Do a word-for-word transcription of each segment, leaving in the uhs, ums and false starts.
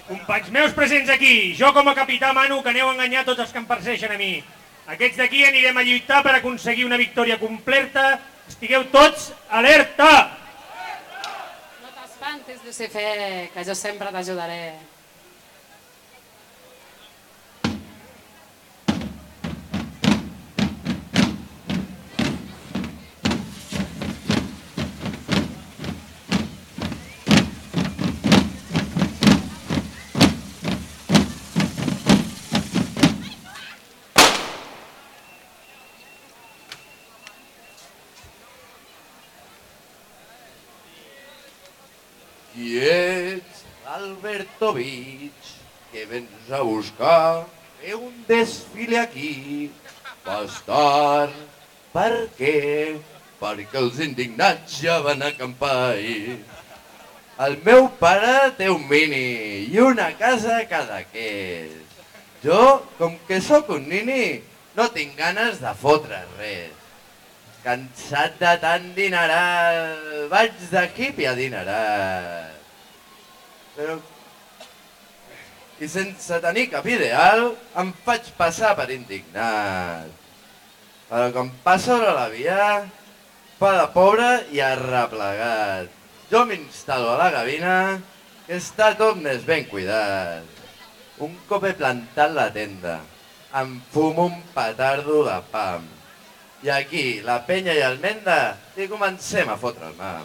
Companys meus presents aquí, jo com a capità mano que aneu a enganyar tots els que em persegueixen a mi. Aquests d'aquí anirem a lluitar per aconseguir una victòria completa. Estigueu tots alerta! No t'espantis, Lucifer, que jo sempre t'ajudaré. Qui ets, Albertovich, que vens a buscar? Fer un desfile aquí. Bastard. Per què? Perquè els indignats ja van acampar ahir. El meu pare té un mini i una casa a Cadaqués. Jo, com que sóc un nini, no tinc ganes de fotre res. Cansat de tant dinerar, vaig de hippie a dinerar. Però... I sense tenir cap ideal, em faig passar per indignat. Però com passo sobre la via, fa de pobre i arreplegat. Jo m'instal·lo a la gavina, que està tot més ben cuidat. Un cop he plantat la tenda, em fumo un petardo de pam. I aquí, la penya i el menda, i comencem a fotre el mà.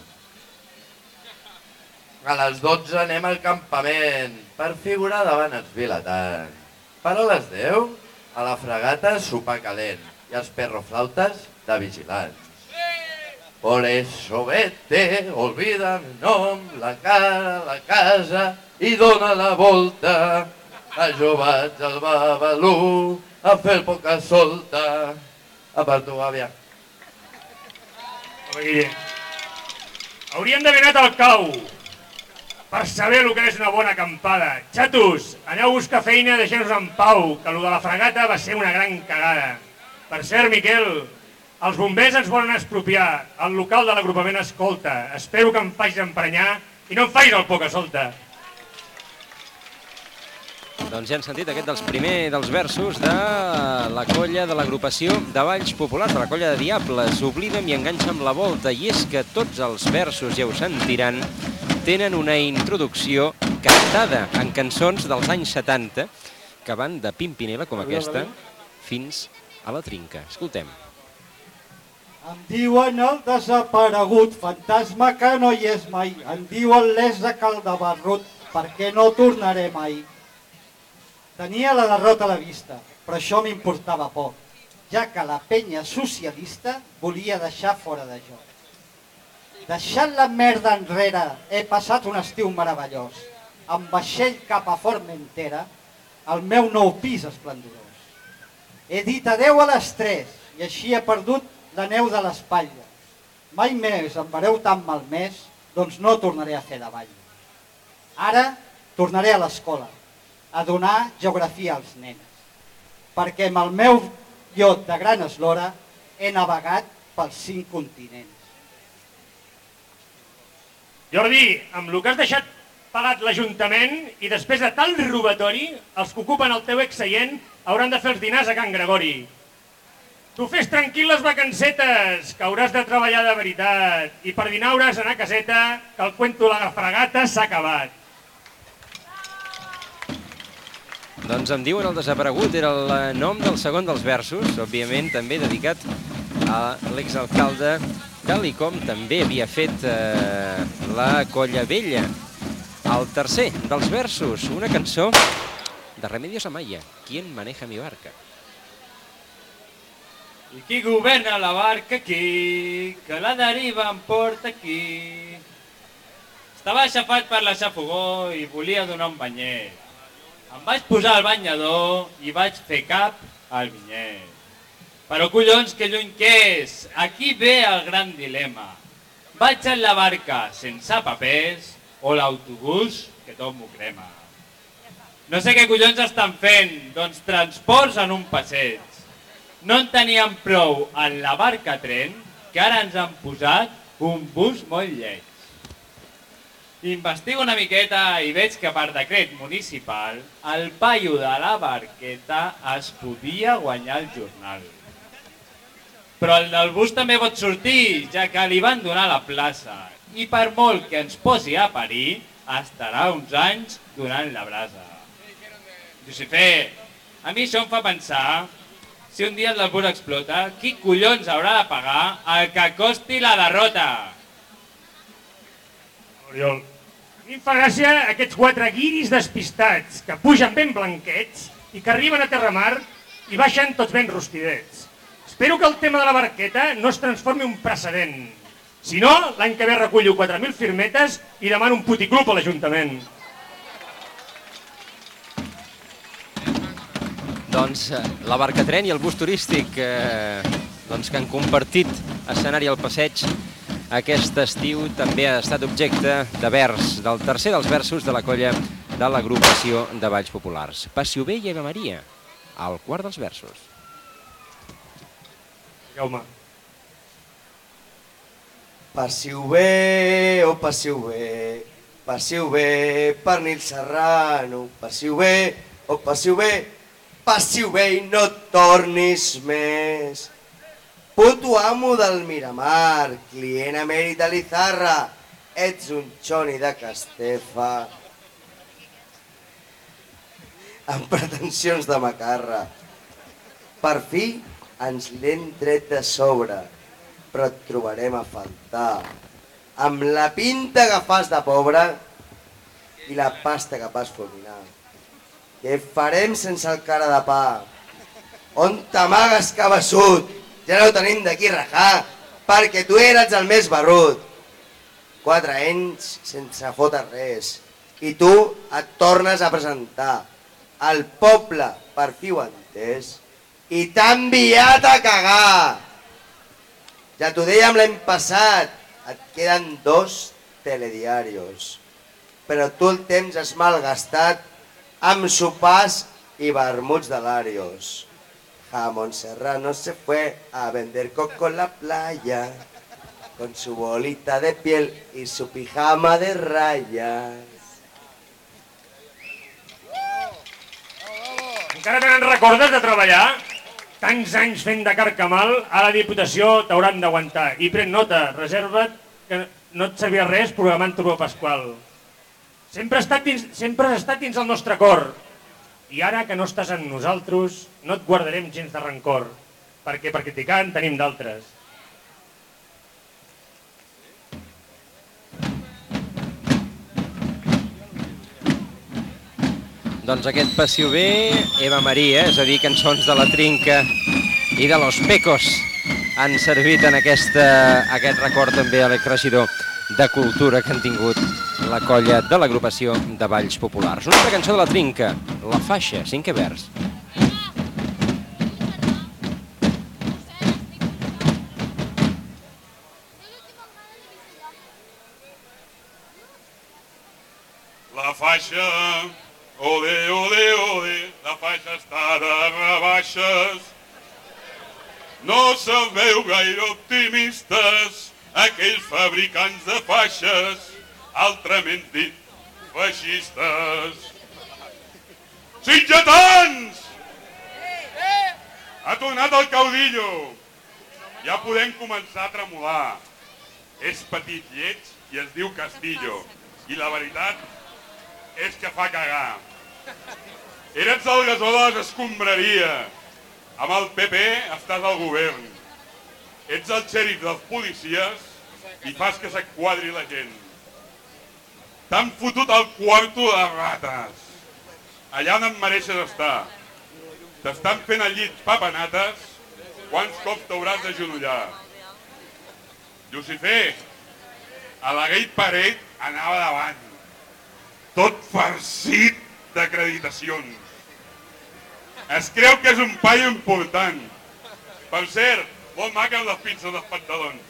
A les dotze anem al campament, per figurar davant els vilatans. Però a les deu, a la fregata, sopar calent, i els perroflautes de vigilants. Por eso vete, olvida mi nom, la cara, la casa, i dona la volta. A jo vaig al Babalú, a fer poca solta. A per tu, àvia. Home, Guille, hauríem d'haver anat al cau per saber el que és una bona acampada. Xatos, aneu a buscar feina i deixeu-nos en pau, que el de la fregata va ser una gran cagada. Per cert, Miquel, els bombers ens volen expropiar el local de l'agrupament Escolta. Espero que em facis emprenyar i no em facis el poca solta. Doncs ja han sentit aquest dels primers dels versos de la colla de l'agrupació de Balls Populars, de la colla de Diables. Oblida'm i enganxa amb la volta. I és que tots els versos, ja ho sentiran, tenen una introducció cantada en cançons dels anys setanta que van de Pimpinela, com aquesta, fins a la Trinca. Escoltem. Em diuen el desaparegut, fantasma que no hi és mai. Em diuen l'és de Caldabarrut, perquè no tornaré mai. Tenia la derrota a la vista, però això m'importava poc, ja que la penya socialista volia deixar fora de joc. Deixant la merda enrere, he passat un estiu meravellós, amb vaixell cap a Formentera, al meu nou pis esplendorós. He dit adeu a l'estrès i així he perdut la neu de l'espatlla. Mai més em vereu tan malmès, doncs no tornaré a fer davall. Ara tornaré a l'escola, a donar geografia als nens, perquè amb el meu iot de gran eslora he navegat pels cinc continents. Jordi, amb el que has deixat pagat l'Ajuntament i després de tal robatori, els que ocupen el teu exseient hauran de fer els dinars a Can Gregori. Tu fes tranquil les vacancetes, que hauràs de treballar de veritat, i per dinar hauràs d'anar a caseta, que el cuento de la fregata s'ha acabat. Doncs em diuen el desaparegut, era el nom del segon dels versos, òbviament també dedicat a l'exalcalde, tal i com també havia fet eh, la Colla Vella. El tercer dels versos, una cançó de Remedios Amaya, ¿Quién maneja mi barca? I qui governa la barca aquí, que la deriva em porta aquí. Estava aixafat per la xafogó i volia donar un banyet. Em vaig posar al banyador i vaig fer cap al vinyet. Però collons, que lluny que és! Aquí ve el gran dilema. Vaig en la barca sense papers o l'autobús que tot m'ho crema. No sé què collons estan fent, doncs transports en un passeig. No en teníem prou en la barca tren, que ara ens han posat un bus molt lleig. Investigo una miqueta i veig que per decret municipal el paio de la barqueta es podia guanyar el jornal. Però el del bus també pot sortir, ja que li van donar la plaça. I per molt que ens posi a parir, estarà uns anys donant la brasa. Josefé, a mi això em fa pensar, si un dia el del bus explota, qui collons haurà de pagar el que costi la derrota? Oriol, a mi em fa gràcia aquests quatre guiris despistats que pugen ben blanquets i que arriben a Terramar i baixen tots ben rostidets. Espero que el tema de la barqueta no es transformi en un precedent. Si no, l'any que ve recullo quatre mil firmetes i demano un puticlub a l'Ajuntament. Doncs la barcatren i el bus turístic eh, doncs, que han compartit escenari al passeig aquest estiu també ha estat objecte de vers, del tercer dels versos de la colla de l'agrupació de Balls Populars. Passiu bé i Eva Maria, al quart dels versos. Jaume. Passiu bé, oh passiu bé, passiu bé, pernil serrano, passiu bé, oh passiu bé, passiu bé i no tornis més. Puto amo del Miramar, client emèrit de l'Izarra, ets un xoni de Castefa, amb pretensions de macarra. Per fi ens l'hem tret de sobre, però et trobarem a faltar. Amb la pinta que fas de pobre i la pasta que vas fulminar. Què farem sense el cara de pa? On t'amagues, cabeçut? Ja no tenim d'aquí rajar, perquè tu eres el més barrut. Quatre anys sense fotre res. I tu et tornes a presentar. El poble per fi ho ha entès i t'ha enviat a cagar. Ja t'ho dèiem l'any passat, et queden dos telediarios. Però tu el temps has malgastat amb sopars i vermuts de Larios. Jamón Serrano se fue a vender coco en la playa con su bolita de piel y su pijama de rayas. Encara tenen recordes de treballar? Tants anys fent de carcamal, a la Diputació t'hauran d'aguantar. I pren nota, reserva't, que no et servia res programant Turbo Pasqual. Sempre has estat dins, sempre has estat dins el nostre cor. I ara que no estàs amb nosaltres, no et guardarem gens de rancor, perquè per criticar en tenim d'altres. Doncs aquest Passiu bé, Eva Maria, és a dir, cançons de la Trinca i de Los Pecos han servit en aquesta, aquest record també a l'exregidor de Cultura que han tingut la colla de l'agrupació de Balls Populars. Una altra cançó de la Trinca, La Faixa, cinquè vers. La faixa, ole, ole, ole, la faixa està de rebaixes. No se'n veu gaire optimistes aquells fabricants de faixes, altrament dit, feixistes. Sitgetans! Ha tornat el caudillo. Ja podem començar a tremolar. És petit lleig i es diu Castillo. I la veritat és que fa cagar. Eres el gasó de les escombraries. Amb el P P estàs al govern. Ets el xèrif dels policies i fas que s'enquadri la gent. T'han fotut al quarto de rates. Allà on et mereixes estar. T'estan fent al llit papanates. Quants cops t'hauràs d'agenollar? Lucifer, a la Gate Parade anava davant. Tot farcit d'acreditacions. Es creu que és un paio important. Per cert, molt maca amb les pinces dels pantalons.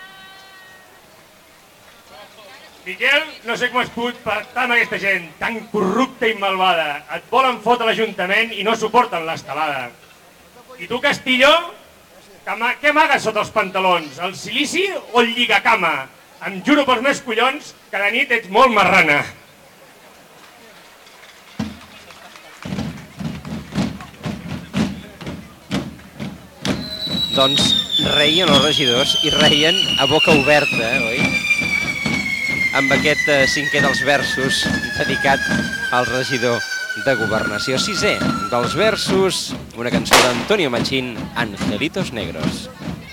Miquel, no sé com has pogut pactar amb aquesta gent tan corrupta i malvada. Et volen fotre a l'Ajuntament i no suporten l'estelada. I tu, Castillo, què amagues sota els pantalons? El silici o el lligacama? Em juro pels meus collons que de nit ets molt marrana. Doncs reien els regidors i reien a boca oberta, oi? Amb aquest cinquè dels versos dedicat al regidor de Governació. Sisè dels versos, una cançó d'Antonio Machín, Angelitos Negros.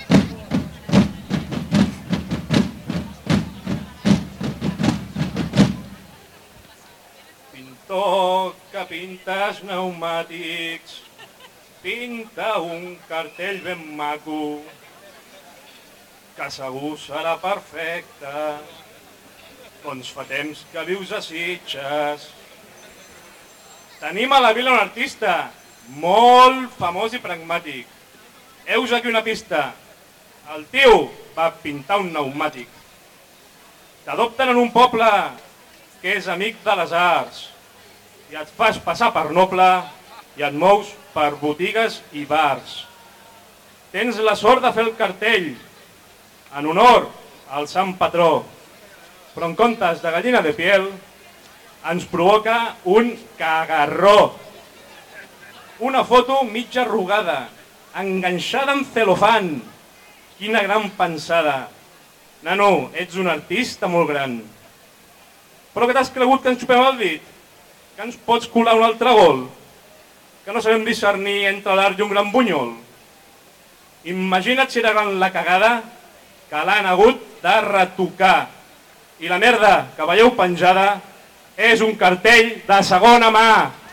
Pintor que pintes pneumàtics, pinta un cartell ben maco, que segur serà perfecte, doncs fa temps que vius a Sitges. Tenim a la vila un artista molt famós i pragmàtic. Heus aquí una pista. El tio va pintar un pneumàtic. T'adopten en un poble que és amic de les arts i et fas passar per noble i et mous per botigues i bars. Tens la sort de fer el cartell en honor al sant patró, però en comptes de gallina de piel ens provoca un cagarró. Una foto mitja arrugada, enganxada en celofan. Quina gran pensada. Nano, ets un artista molt gran. Però que t'has cregut que ens xupem el dit? Que ens pots colar un altre gol? Que no sabem discernir entre l'art i un gran bunyol? Imagina't si era gran la cagada que l'han hagut de retocar. I la merda que veieu penjada és un cartell de segona mà.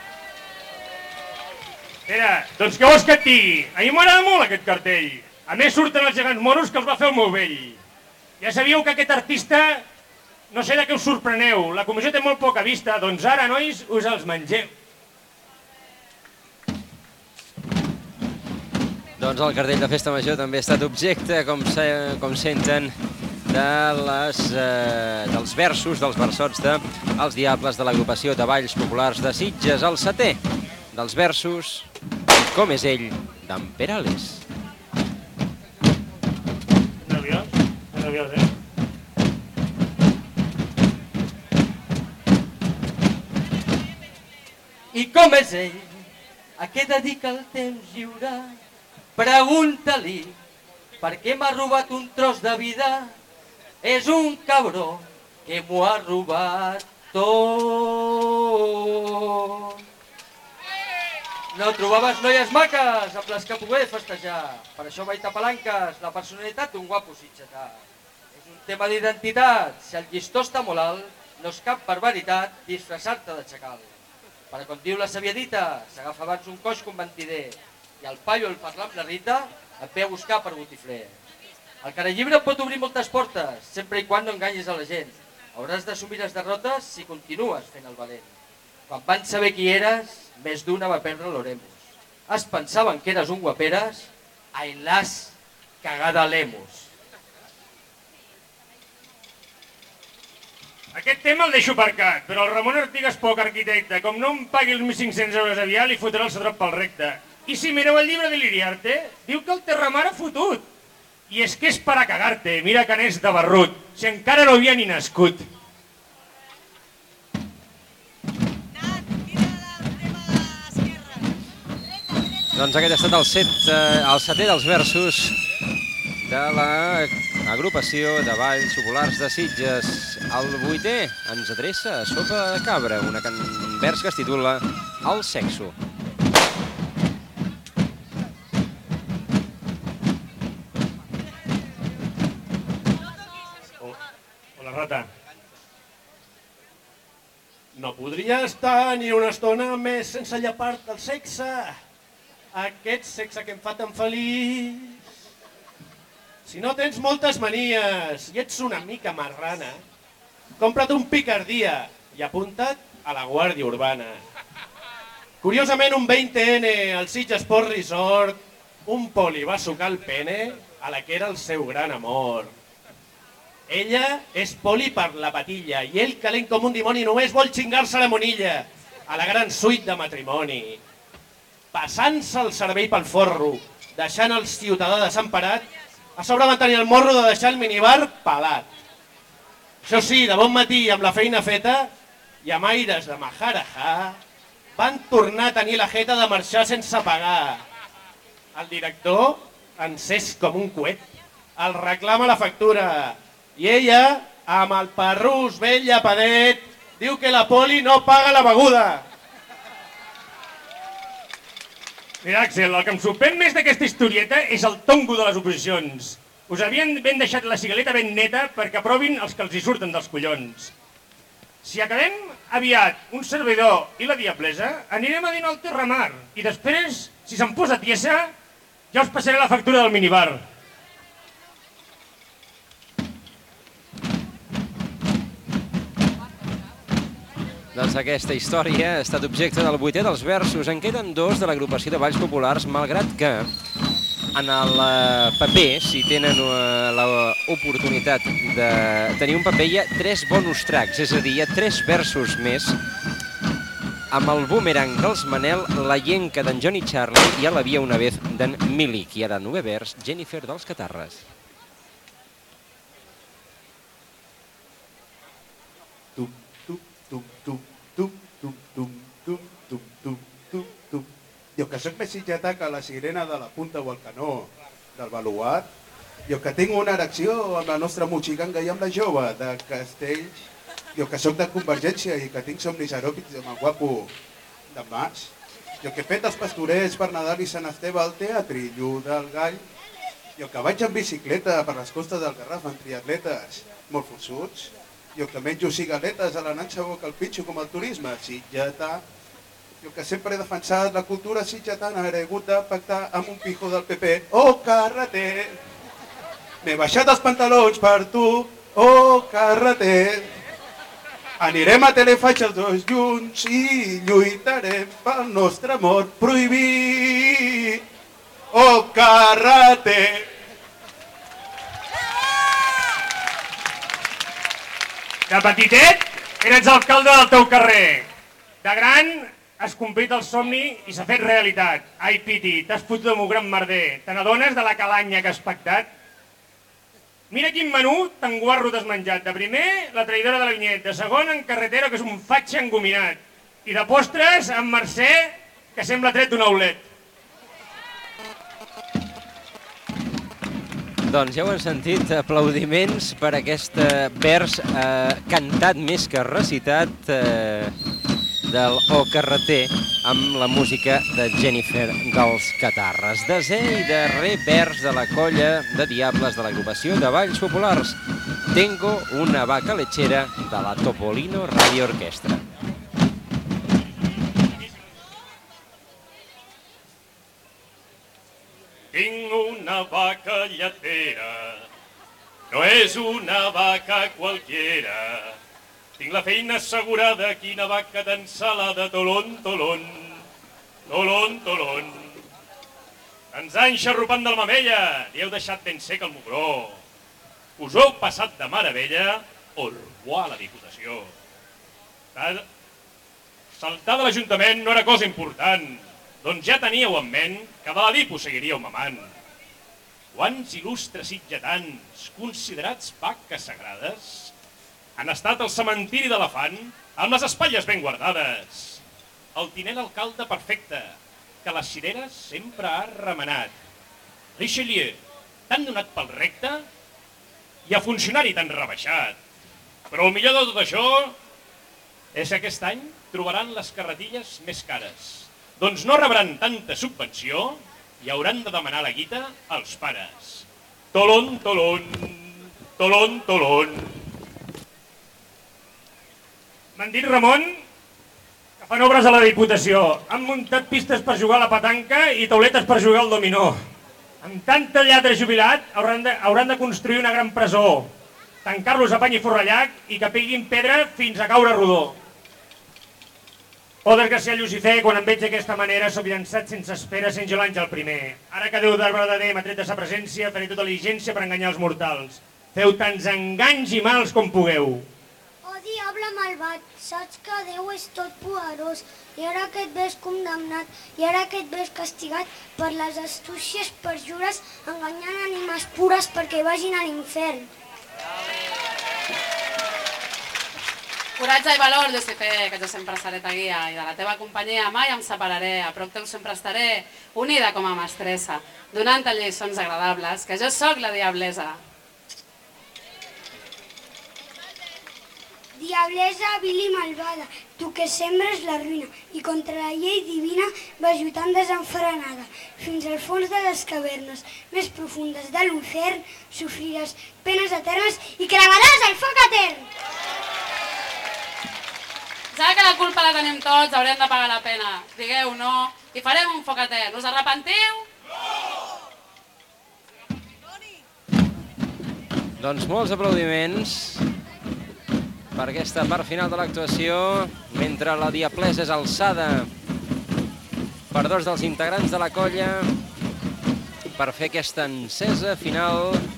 Era, doncs què vols que et digui? A mi m'agrada molt aquest cartell. A més surten els gegants moros que els va fer el meu vell. Ja sabíeu que aquest artista, no sé de què us sorpreneu, la comissió té molt poca vista, doncs ara, nois, us els mengeu. Doncs el cartell de Festa Major també ha estat objecte, com, se, com senten, de les, eh, dels versos, dels versots de Els Diables de l'agrupació de Balls Populars de Sitges, el setè dels versos, Com és ell, d'en Perales. Nerviós? Nerviós, eh? I com és ell? A què dedica el temps lliure? Pregunta-li per què m'ha robat un tros de vida. És un cabró que m'ho ha robat tot. No trobaves noies maques amb les que poder festejar. Per això vaig a palanques la personalitat d'un guapo sitgetà. És un tema d'identitat. Si el llistó està molt alt, no és cap barbaritat disfressar-te de xacal. Perquè com diu la sàvia dita, s'agafa abans un coix que un mentider. I el paio, el parlar amb la Rita, et ve a buscar per botifler. El carallibre pot obrir moltes portes, sempre i quan no enganyis a la gent. Hauràs d'assumir les derrotes si continues fent el valent. Quan van saber qui eres, més d'una va perdre l'oremus. Es pensaven que eres un guaperes, ai l'has cagada l'emus. Aquest tema el deixo aparcat, però el Ramon Artigas, poc arquitecte, com no em pagui els mil cinc-cents euros aviat, li fotrà el setrop pel recte. I si mireu el llibre de l'Iriarte, diu que el Terramar ha fotut. I és que és per a cagar-te, mira que n'és de barrut, si encara no havia ni nascut. Doncs aquest ha estat el, set, eh, el setè dels versos de l'agrupació de Balls Populars de Sitges. El vuitè ens adreça a Sopa de Cabra, una can... vers que es titula El sexo. Hola, rata. No podria estar ni una estona més sense llepar-te el sexe. Aquest sexe que em fa tan feliç. Si no tens moltes manies i ets una mica marrana, compra't un picardia i apunta't a la Guàrdia Urbana. Curiosament, un vint ene al Sitges Sport Resort, un poli va sucar el pene a la que era el seu gran amor. Ella és poli per la patilla i ell, calent com un dimoni, només vol xingar-se la monilla a la gran suite de matrimoni. Passant-se el cervell pel forro, deixant el ciutadà desemparat, a sobre van tenir el morro de deixar el minibar pelat. Això sí, de bon matí, amb la feina feta i amb aires de Maharajà, van tornar a tenir la jeta de marxar sense pagar. El director, encès com un coet, el reclama la factura i ella, amb el parrús vell llepadet, diu que la poli no paga la beguda. Mira, Axel, el que em sorprèn més d'aquesta historieta és el tongo de les oposicions. Us havien ben deixat la cigaleta ben neta perquè aprovin els que els hi surten dels collons. Si acabem aviat un servidor i la diablesa, anirem a dinar al Terramar i després, si se'n posa tiesa, ja us passaré la factura del minibar. Doncs aquesta història ha estat objecte del vuitè dels versos. En queden dos de l'agrupació de balls populars, malgrat que en el paper, si tenen l'oportunitat de tenir un paper, hi ha tres bonus tracks, és a dir, hi ha tres versos més amb el boomerang dels Manel, la llenca d'en Johnny Charlie i a la via una vez d'en Milik. I ara novè vers, Jennifer dels Catarres. Jo que soc més sitgetà que la sirena de la punta o el canó del baluart, jo que tinc una erecció amb la nostra motxiganga i amb la jove de Castells, jo que soc de Convergència i que tinc somnis eròtics amb el guapo de Mas, jo que he fet els pastorets per Nadal i Sant Esteve al teatrillo del Gall, jo que vaig en bicicleta per les costes del Garraf amb triatletes molt forçuts, jo que menjo cigaletes a la nanxa o que el pitxo com el turisme sitgetà, jo que sempre he defensat la cultura sitgetana, he hagut de pactar amb un pijo del P P. Oh, carreter, m'he baixat els pantalons per tu, oh, carreter. Anirem a Telefaig els dos junts i lluitarem pel nostre amor prohibit. Oh, carreter. De petitet, eres alcalde del teu carrer. De gran, has complit el somni i s'ha fet realitat. Ai, Piti, t'has fotut amb un gran merder. Te n'adones de la calanya que has pactat? Mira quin menú tan guarro t'has menjat. De primer, la traïdora de la Vinyet. De segon, en Carretero, que és un fatxa engominat. I de postres, en Mercè, que sembla tret d'un aulet. Doncs ja ho han sentit, aplaudiments per aquest vers eh, cantat més que recitat eh, del O Carreter amb la música de Jennifer dels Catarres. Desè i darrer vers de la colla de diables de l'agrupació de balls populars. Tengo una vaca lechera de la Topolino Radio Orquestra. Tinc una vaca lletera, no és una vaca qualquiera. Tinc la feina assegurada, quina vaca d'ensalada, tolon, tolon, tolon, tolon. Ens ha enxarrupant de la mamella, li heu deixat ben sec el mugró. Us ho heu passat de meravella, au revoir a la Diputació. Saltar de l'Ajuntament no era cosa important. Doncs ja teníeu en ment que de la Dipo seguiríeu mamant. Quants il·lustres sitgetans, considerats vaques sagrades, han estat al cementiri d'Elefant amb les espatlles ben guardades. El tinent alcalde perfecte, que les cireres sempre ha remenat. Richelieu, tan donat pel recte i a funcionari tan rebaixat. Però el millor de tot això és que aquest any trobaran les carretilles més cares. Doncs no rebran tanta subvenció i hauran de demanar la guita als pares. Tolon, tolon, tolon, tolon. M'han dit, Ramon, que fan obres a la Diputació. Han muntat pistes per jugar a la petanca i tauletes per jugar al dominó. Amb tanta lladre jubilat hauran de, hauran de construir una gran presó, tancar-los a pany i forrallac i que peguin pedra fins a caure rodó. Oh, desgraciat Llucifer, quan em veig d'aquesta manera, soc llançat sense espera, sent jo l'àngel primer. Ara que Déu d'arbre de Déu m'ha tret de sa presència, faré tota diligència per enganyar els mortals. Feu tants enganys i mals com pugueu. Oh, diable malvat, saps que Déu és tot poderós, i ara que et ves condemnat, i ara que et ves castigat per les astúcies perjures, enganyant ànimes pures perquè vagin a l'infern. Coratge i valor, Lucifer, que jo sempre seré ta guia, i de la teva companyia mai em separaré, a prop teu sempre estaré, unida com a mestressa, donant-te lliçons agradables, que jo sóc la diablesa. Diablesa vil i malvada, tu que sembres la ruïna i contra la llei divina vas lluitant desenfrenada. Fins al fons de les cavernes més profundes de l'infern sofriràs penes eternes i cremaràs el foc etern. Ja que la culpa la tenim tots, haurem de pagar la pena. Digueu no i farem un foc etern. Us arrepentiu? Doncs molts aplaudiments per aquesta part final de l'actuació, mentre la diablesa és alçada per dos dels integrants de la colla per fer aquesta encesa final